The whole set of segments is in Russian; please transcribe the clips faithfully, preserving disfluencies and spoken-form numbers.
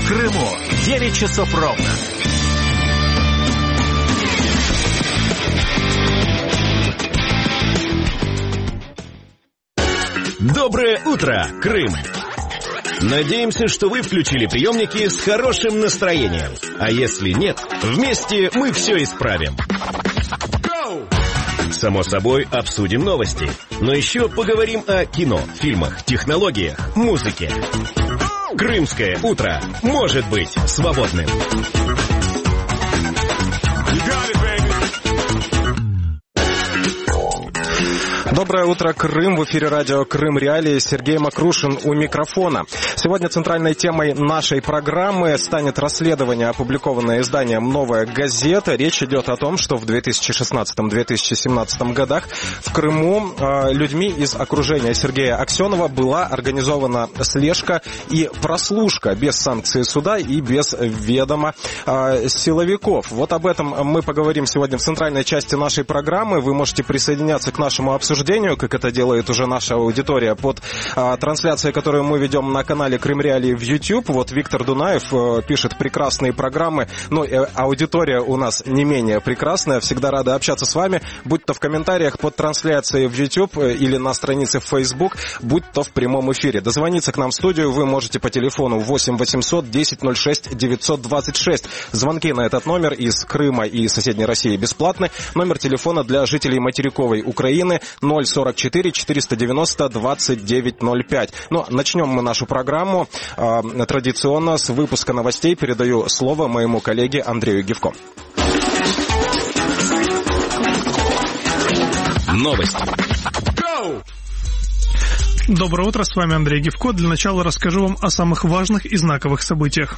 в Крыму. девять часов ровно. Доброе утро, Крым! Надеемся, что вы включили приемники с хорошим настроением. А если нет, вместе мы все исправим. Само собой, обсудим новости. Но еще поговорим о кино, фильмах, технологиях, музыке. Крымское утро может быть свободным. Доброе утро, Крым. В эфире радио «Крым Реалии». Сергей Макрушин у микрофона. Сегодня центральной темой нашей программы станет расследование, опубликованное изданием «Новая газета». Речь идет о том, что в две тысячи шестнадцатом — две тысячи семнадцатом годах в Крыму э, людьми из окружения Сергея Аксенова была организована слежка и прослушка без санкции суда и без ведома э, силовиков. Вот об этом мы поговорим сегодня в центральной части нашей программы. Вы можете присоединяться к нашему обсуждению, как это делает уже наша аудитория, под а, трансляцией, которую мы ведем на канале Крым Реалии в YouTube. Вот Виктор Дунаев а, пишет прекрасные программы. Ну, и аудитория у нас не менее прекрасная. Всегда рада общаться с вами, будь то в комментариях под трансляцией в YouTube или на странице в Facebook, будь то в прямом эфире. Дозвониться к нам в студию вы можете по телефону восемь восемьсот десять ноль шесть девятьсот двадцать шесть. Звонки на этот номер из Крыма и соседней России бесплатны. Номер телефона для жителей материковой Украины ноль сорок четыре четыреста девяносто двадцать девять ноль пять. Ну, начнем мы нашу программу э, традиционно с выпуска новостей. Передаю слово моему коллеге Андрею Гивко. Новости. Доброе утро, с вами Андрей Гивко. Для начала расскажу вам о самых важных и знаковых событиях.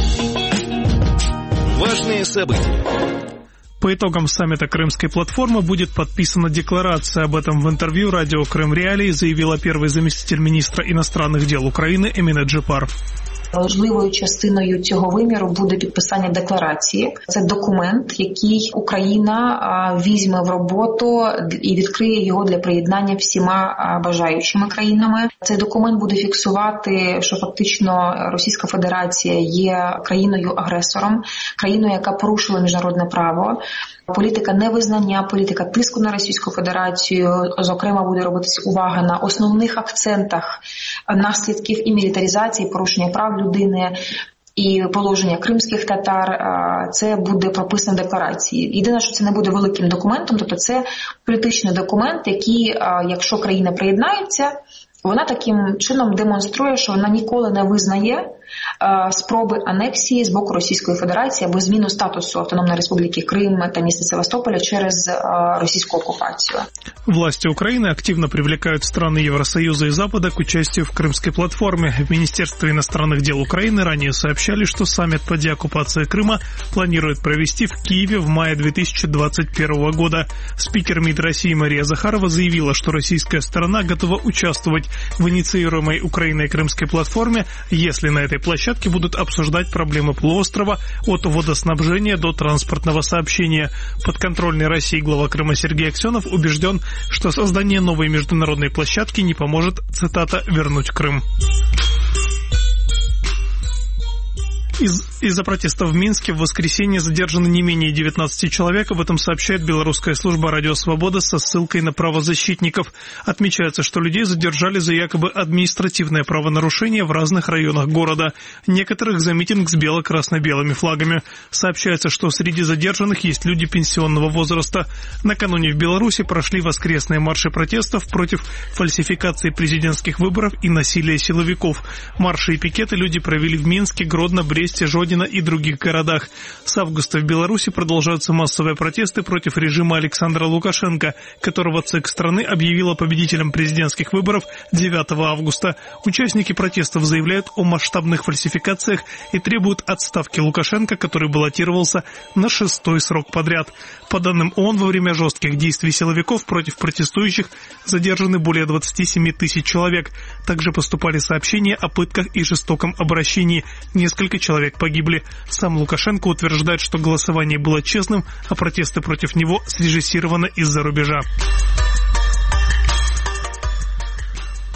Важные события. По итогам саммита Крымской платформы будет подписана декларация. Об этом в интервью радио «Крым Реалии» заявила первый заместитель міністра іностранних дел України Еміне Джипар. Важливою частиною цього виміру буде підписання декларації. Це документ, який Україна візьме в роботу і відкриє його для приєднання всіма бажаючими країнами. Цей документ буде фіксувати, що фактично Російська Федерація є країною-агресором, країною, яка порушила міжнародне право. Політика невизнання, політика тиску на Російську Федерацію, зокрема, буде робитися увага на основних акцентах наслідків і мілітаризації, порушення прав людини і положення кримських татар. Це буде прописано в декларації. Єдине, що це не буде великим документом, тобто це політичний документ, який, якщо країна приєднається, вона таким чином демонструє, що вона ніколи не визнає спроби анексії з боку Російської Федерації або зміну статусу Автономної Республіки Крим та міста Севастополя через російську оккупацию. Власти Украины активно привлекают страны Евросоюза и Запада к участию в Крымской платформе. В Министерстве иностранных дел Украины ранее сообщали, что саммит по деоккупации Крыма планирует провести в Киеве в мае две тысячи двадцать первого года. Спикер МИД России Мария Захарова заявила, что российская сторона готова участвовать в инициируемой Украиной Крымской платформе, если на этой площадке будут обсуждать проблемы полуострова от водоснабжения до транспортного сообщения. Подконтрольный России глава Крыма Сергей Аксенов убежден, что создание новой международной площадки не поможет, цитата, «вернуть Крым». Из, из-за протестов в Минске в воскресенье задержаны не менее девятнадцати человек. Об этом сообщает белорусская служба «Радио Свобода» со ссылкой на правозащитников. Отмечается, что людей задержали за якобы административное правонарушение в разных районах города. Некоторых за митинг с бело-красно-белыми флагами. Сообщается, что среди задержанных есть люди пенсионного возраста. Накануне в Беларуси прошли воскресные марши протестов против фальсификации президентских выборов и насилия силовиков. Марши и пикеты люди провели в Минске, Гродно, Бресте, Жодино и других городах. С августа в Беларуси продолжаются массовые протесты против режима Александра Лукашенко, которого ЦИК страны объявила победителем президентских выборов девятого августа. Участники протестов заявляют о масштабных фальсификациях и требуют отставки Лукашенко, который баллотировался на шестой срок подряд. По данным ООН, во время жестких действий силовиков против протестующих задержаны более двадцати семи тысяч человек. Также поступали сообщения о пытках и жестоком обращении. Несколько человек погибли. Сам Лукашенко утверждает, что голосование было честным, а протесты против него срежиссированы из-за рубежа.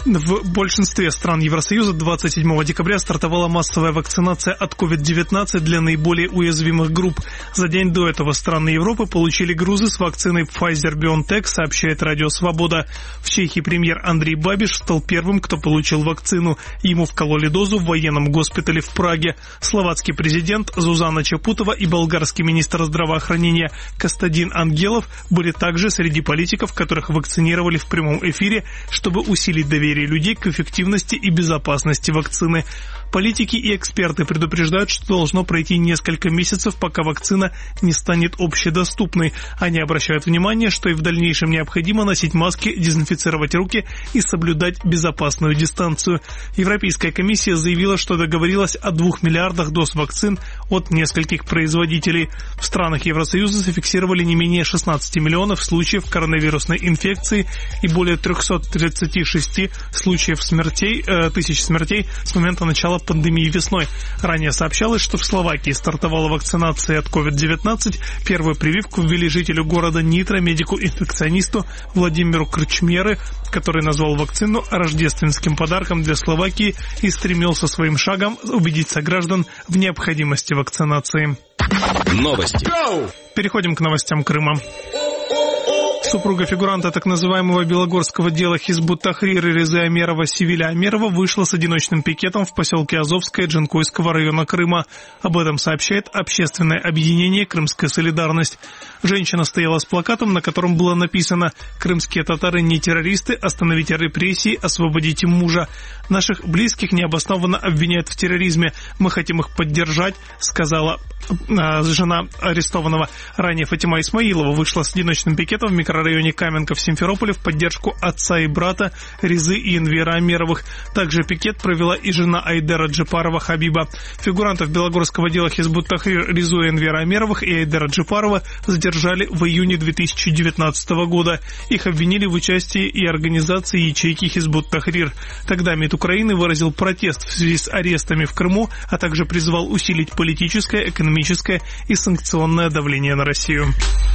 В большинстве стран Евросоюза двадцать седьмого декабря стартовала массовая вакцинация от ковид девятнадцать для наиболее уязвимых групп. За день до этого страны Европы получили грузы с вакциной Pfizer-BioNTech, сообщает Радио Свобода. В Чехии премьер Андрей Бабиш стал первым, кто получил вакцину. Ему вкололи дозу в военном госпитале в Праге. Словацкий президент Зузана Чапутова и болгарский министр здравоохранения Костадин Ангелов были также среди политиков, которых вакцинировали в прямом эфире, чтобы усилить доверие людей к эффективности и безопасности вакцины. Политики и эксперты предупреждают, что должно пройти несколько месяцев, пока вакцина не станет общедоступной. Они обращают внимание, что и в дальнейшем необходимо носить маски, дезинфицировать руки и соблюдать безопасную дистанцию. Европейская комиссия заявила, что договорилась о двух миллиардах доз вакцин от нескольких производителей. В странах Евросоюза зафиксировали не менее шестнадцати миллионов случаев коронавирусной инфекции и более трехсот тридцати шести случаев смертей, э, тысяч смертей с момента начала пандемии весной. Ранее сообщалось, что в Словакии стартовала вакцинация от ковид девятнадцать. Первую прививку ввели жителю города Нитра, медику-инфекционисту Владимиру Крчмеры, который назвал вакцину рождественским подарком для Словакии и стремился своим шагом убедить сограждан в необходимости вакцинации. Новости. Переходим к новостям Крыма. Супруга фигуранта так называемого белогорского дела Хизбут Тахрир Резы Амерова Севиля Амерова вышла с одиночным пикетом в поселке Азовское Джанкойского района Крыма. Об этом сообщает общественное объединение «Крымская солидарность». Женщина стояла с плакатом, на котором было написано: «Крымские татары не террористы, остановите репрессии, освободите мужа. Наших близких необоснованно обвиняют в терроризме. Мы хотим их поддержать», сказала э, жена арестованного. Ранее Фатима Исмаилова вышла с одиночным пикетом в микрорайоне Каменка в Симферополе в поддержку отца и брата Резы и Энвера Амеровых. Также пикет провела и жена Айдера Джипарова Хабиба. Фигурантов белогорского дела Хизбут Тахрир Резу и Энвера Амеровых и Айдера Джипарова задержали в июне две тысячи девятнадцатого года. Их обвинили в участии и организации ячейки Хизбут Тахрир. Тогда МИД Украины выразил протест в связи с арестами в Крыму, а также призвал усилить политическое, экономическое и санкционное давление на Россию.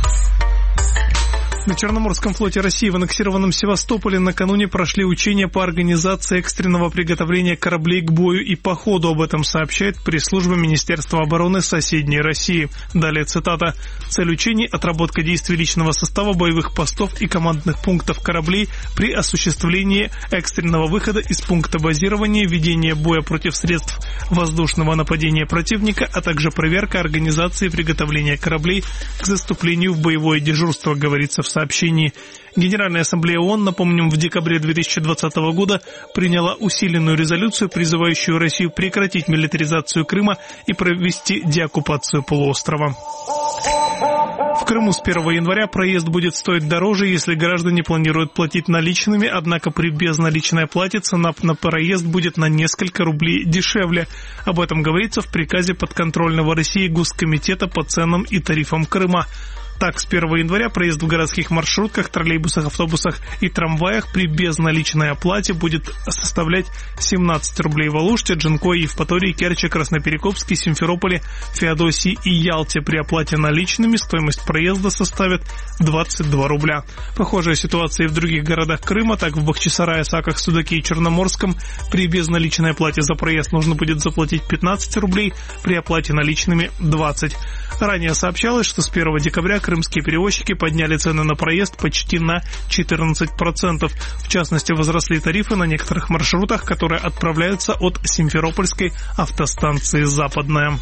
На Черноморском флоте России в аннексированном Севастополе накануне прошли учения по организации экстренного приготовления кораблей к бою и походу. Об этом сообщает пресс-служба Министерства обороны соседней России. Далее цитата. «Цель учений – отработка действий личного состава, боевых постов и командных пунктов кораблей при осуществлении экстренного выхода из пункта базирования, ведения боя против средств воздушного нападения противника, а также проверка организации приготовления кораблей к заступлению в боевое дежурство», говорится в сообщении. Генеральная ассамблея ООН, напомним, в декабре две тысячи двадцатого года приняла усиленную резолюцию, призывающую Россию прекратить милитаризацию Крыма и провести деоккупацию полуострова. В Крыму с первого января проезд будет стоить дороже, если граждане планируют платить наличными, однако при безналичной оплате цена на проезд будет на несколько рублей дешевле. Об этом говорится в приказе подконтрольного России Госкомитета по ценам и тарифам Крыма. Так, с первого января проезд в городских маршрутках, троллейбусах, автобусах и трамваях при безналичной оплате будет составлять семнадцать рублей в Алуште, Джанкое, Евпатории, Керчи, Красноперекопске, Симферополе, Феодосии и Ялте. При оплате наличными стоимость проезда составит двадцать два рубля. Похожая ситуация и в других городах Крыма. Так, в Бахчисарае, Саках, Судаке и Черноморском при безналичной оплате за проезд нужно будет заплатить пятнадцать рублей, при оплате наличными двадцать. Ранее сообщалось, что с первого декабря крымские перевозчики подняли цены на проезд почти на четырнадцать процентов. В частности, возросли тарифы на некоторых маршрутах, которые отправляются от Симферопольской автостанции «Западная».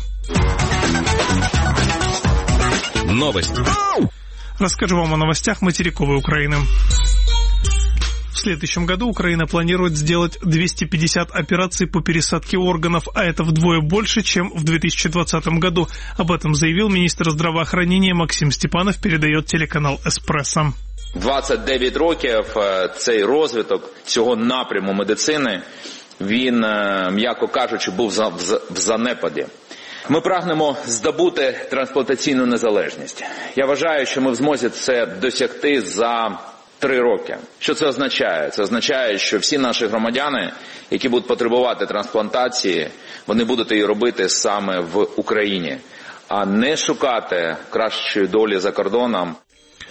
Новости. Расскажу вам о новостях материковой Украины. В следующем году Украина планирует сделать двести пятьдесят операций по пересадке органов, а это вдвое больше, чем в две тысячи двадцатом году. Об этом заявил министр здравоохранения Максим Степанов, передает телеканал «Еспресо». двадцять дев'ять років цей розвиток цього напряму медицини, він, м'яко кажучи, був в занепаді. Ми прагнемо здобути трансплантаційну незалежність. Я вважаю, що ми в змозі це досягти за три роки. Що це означає? Це означає, що всі наші громадяни, які будуть потребувати трансплантації, вони будуть її робити саме в Україні, а не шукати кращої долі за кордоном.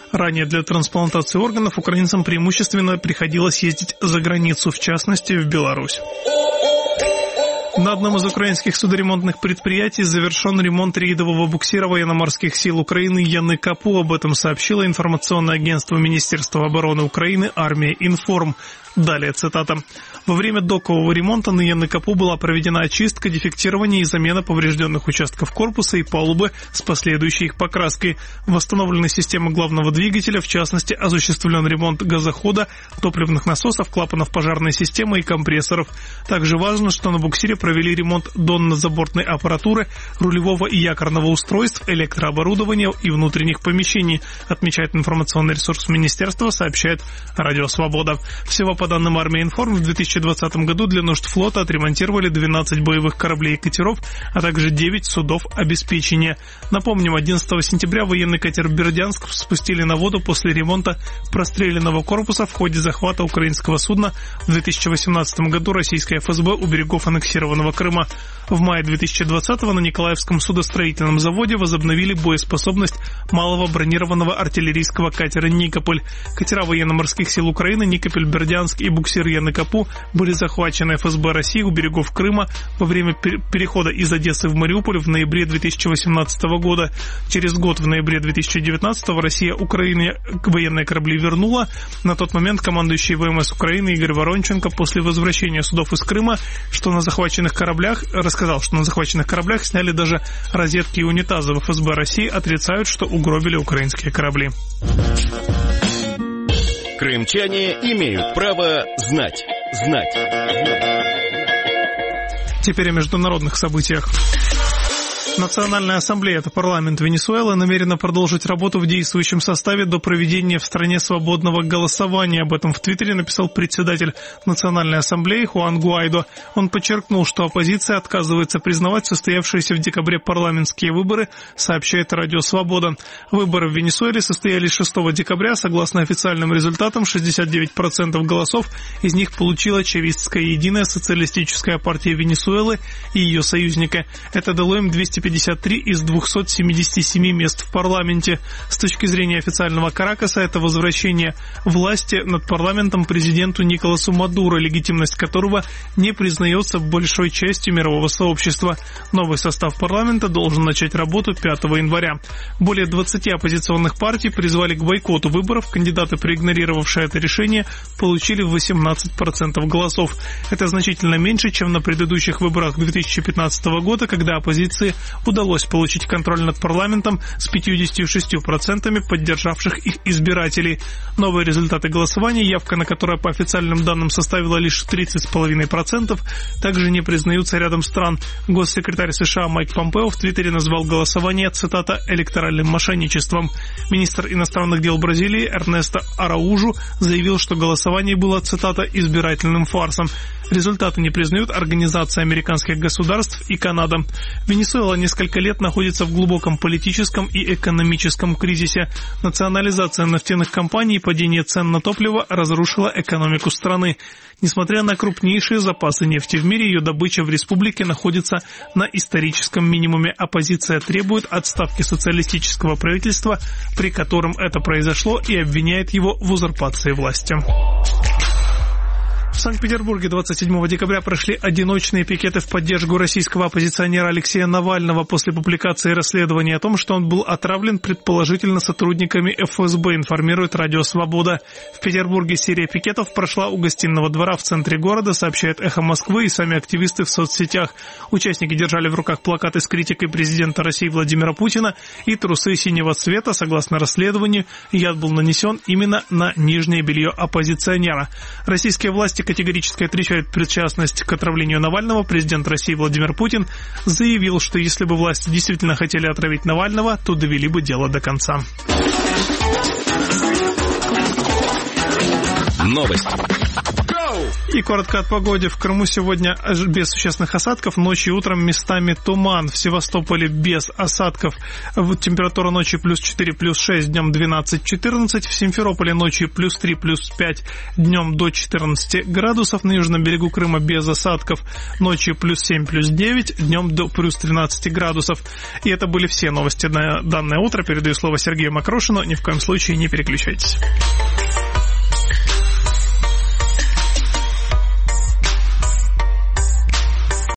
Ранее для трансплантации органов украинцам преимущественно приходилось ездить за границу, в частности в Беларусь. На одном из украинских судоремонтных предприятий завершен ремонт рейдового буксира военно-морских сил Украины «Яныкапу». Об этом сообщило информационное агентство Министерства обороны Украины «Армия Информ». Далее цитата. Во время докового ремонта на Яныкапу была проведена очистка, дефектирование и замена поврежденных участков корпуса и палубы с последующей их покраской. Восстановлена система главного двигателя, в частности, осуществлен ремонт газохода, топливных насосов, клапанов пожарной системы и компрессоров. Также важно, что на буксире провели ремонт донно-забортной аппаратуры, рулевого и якорного устройств, электрооборудования и внутренних помещений, отмечает информационный ресурс министерства, сообщает Радио Свобода. Всего по данным Армии Информ, в две тысячи двадцатом году для нужд флота отремонтировали двенадцать боевых кораблей и катеров, а также девять судов обеспечения. Напомним, одиннадцатого сентября военный катер «Бердянск» спустили на воду после ремонта простреленного корпуса в ходе захвата украинского судна в две тысячи восемнадцатом году российской эф эс бэ у берегов аннексированного Крыма. В мае две тысячи двадцатого на Николаевском судостроительном заводе возобновили боеспособность малого бронированного артиллерийского катера «Никополь». Катера военно-морских сил Украины «Никополь», «Бердянск» и буксир «Яныкапу» были захвачены эф эс бэ России у берегов Крыма во время перехода из Одессы в Мариуполь в ноябре две тысячи восемнадцатого года. Через год, в ноябре две тысячи девятнадцатого, Россия Украине военные корабли вернула. На тот момент командующий вэ эм эс Украины Игорь Воронченко после возвращения судов из Крыма, что на захваченных кораблях, рассказал, что на захваченных кораблях сняли даже розетки и унитазы. В эф эс бэ России отрицают, что угробили украинские корабли. Крымчане имеют право знать. Знать. Теперь о международных событиях. Национальная ассамблея, это парламент Венесуэлы, намерена продолжить работу в действующем составе до проведения в стране свободного голосования. Об этом в Твиттере написал председатель Национальной ассамблеи Хуан Гуайдо. Он подчеркнул, что оппозиция отказывается признавать состоявшиеся в декабре парламентские выборы, сообщает Радио Свобода. Выборы в Венесуэле состоялись шестого декабря. Согласно официальным результатам, шестьдесят девять процентов голосов из них получила Чавистская единая социалистическая партия Венесуэлы и ее союзники. Это дало им двести пятьдесят три из двухсот семидесяти семи мест в парламенте. С точки зрения официального Каракаса, это возвращение власти над парламентом президенту Николасу Мадуро, легитимность которого не признается большой частью мирового сообщества. Новый состав парламента должен начать работу пятого января. Более двадцати оппозиционных партий призвали к бойкоту выборов. Кандидаты, проигнорировавшие это решение, получили восемнадцать процентов голосов. Это значительно меньше, чем на предыдущих выборах две тысячи пятнадцатого года, когда оппозиции удалось получить контроль над парламентом с пятьюдесятью шестью процентами поддержавших их избирателей. Новые результаты голосования, явка на которое по официальным данным составила лишь тридцать целых пять десятых процента, также не признаются рядом стран. Госсекретарь США Майк Помпео в Твиттере назвал голосование, цитата, «электоральным мошенничеством». Министр иностранных дел Бразилии Эрнесто Араужу заявил, что голосование было, цитата, «избирательным фарсом». Результаты не признают Организация американских государств и Канада. Венесуэла несколько лет находится в глубоком политическом и экономическом кризисе. Национализация нефтяных компаний и падение цен на топливо разрушила экономику страны. Несмотря на крупнейшие запасы нефти в мире, ее добыча в республике находится на историческом минимуме. Оппозиция требует отставки социалистического правительства, при котором это произошло, и обвиняет его в узурпации власти. В Санкт-Петербурге двадцать седьмого декабря прошли одиночные пикеты в поддержку российского оппозиционера Алексея Навального после публикации расследования о том, что он был отравлен предположительно сотрудниками эф эс бэ, информирует Радио Свобода. В Петербурге серия пикетов прошла у Гостиного двора в центре города, сообщает «Эхо Москвы» и сами активисты в соцсетях. Участники держали в руках плакаты с критикой президента России Владимира Путина и трусы синего цвета. Согласно расследованию, яд был нанесен именно на нижнее белье оппозиционера. Российские власти категорически отрицают причастность к отравлению Навального. Президент России Владимир Путин заявил, что если бы власти действительно хотели отравить Навального, то довели бы дело до конца. Новости. И коротко от погоды. В Крыму сегодня без существенных осадков. Ночью и утром местами туман. В Севастополе без осадков. Температура ночью плюс четыре, плюс шесть, днем двенадцать-четырнадцать. В Симферополе ночью плюс три, плюс пять, днем до четырнадцати градусов. На южном берегу Крыма без осадков. Ночью плюс семь, плюс девять, днем до плюс тринадцати градусов. И это были все новости на данное утро. Передаю слово Сергею Мокрушину. Ни в коем случае не переключайтесь.